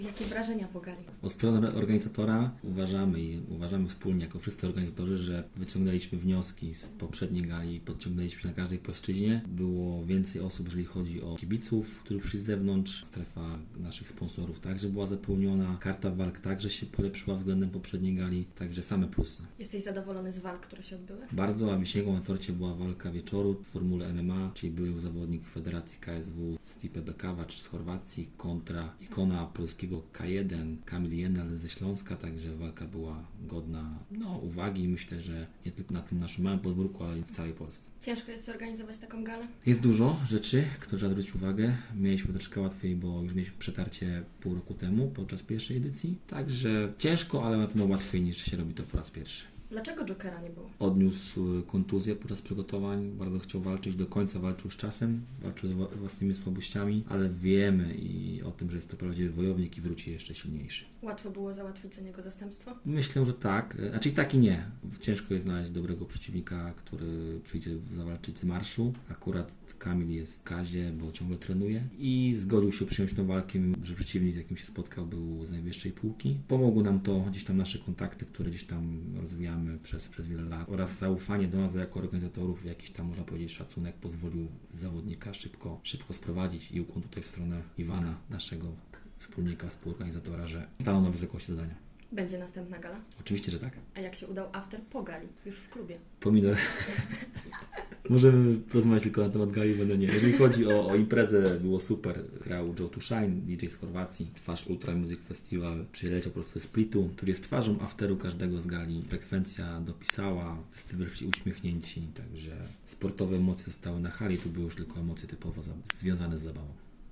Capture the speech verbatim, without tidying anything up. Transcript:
Jakie wrażenia po gali? Od strony organizatora uważamy i uważamy wspólnie, jako wszyscy organizatorzy, że wyciągnęliśmy wnioski z poprzedniej gali, podciągnęliśmy na każdej płaszczyźnie. Było więcej osób, jeżeli chodzi o kibiców, którzy przyszli z zewnątrz. Strefa naszych sponsorów także była zapełniona. Karta walk także się polepszyła względem poprzedniej gali, także same plusy. Jesteś zadowolony z walk, które się odbyły? Bardzo, a wisienką na torcie była walka wieczoru w formule M M A, czyli był zawodnik Federacji K S W Stipe Bekawacz z Chorwacji kontra ikona polskiego K jeden Kamil Jenel ze Śląska, także walka była godna no, uwagi i myślę, że nie tylko na tym naszym małym podwórku, ale i w całej Polsce. Ciężko jest zorganizować taką galę? Jest dużo rzeczy, które trzeba zwrócić uwagę. Mieliśmy troszkę łatwiej, bo już mieliśmy przetarcie pół roku temu podczas pierwszej edycji, także ciężko, ale na pewno łatwiej niż się robi to po raz pierwszy. Dlaczego Jokera nie było? Odniósł kontuzję podczas przygotowań, bardzo chciał walczyć, do końca walczył z czasem, walczył z własnymi słabościami, ale wiemy i o tym, że jest to prawdziwy wojownik i wróci jeszcze silniejszy. Łatwo było załatwić za niego zastępstwo? Myślę, że tak. Znaczy i tak i nie. Ciężko jest znaleźć dobrego przeciwnika, który przyjdzie zawalczyć z marszu. Akurat Kamil jest w Kazie, bo ciągle trenuje i zgodził się przyjąć tą walkę, że przeciwnik, z jakim się spotkał, był z najwyższej półki. Pomogło nam to gdzieś tam nasze kontakty, które gdzieś tam rozwijamy przez, przez wiele lat oraz zaufanie do nas jako organizatorów, jakiś tam można powiedzieć szacunek pozwolił zawodnika szybko, szybko sprowadzić i ukłon tutaj w stronę Iwana, naszego wspólnika, współorganizatora, że stanął na wysokości zadania. Będzie następna gala? Oczywiście, że tak. A jak się udał after po gali? Już w klubie. Pomidor. Możemy porozmawiać tylko na temat gali, będę nie. Jeżeli chodzi o, o imprezę, było super. Grał Joe to Shine, D J z Chorwacji, twarz Ultra Music Festival. Przyleciał po prostu ze Splitu, który jest twarzą afteru każdego z gali. Frekwencja dopisała, festiwal uśmiechnięci, także sportowe emocje zostały na hali, tu były już tylko emocje typowo za- związane z zabawą.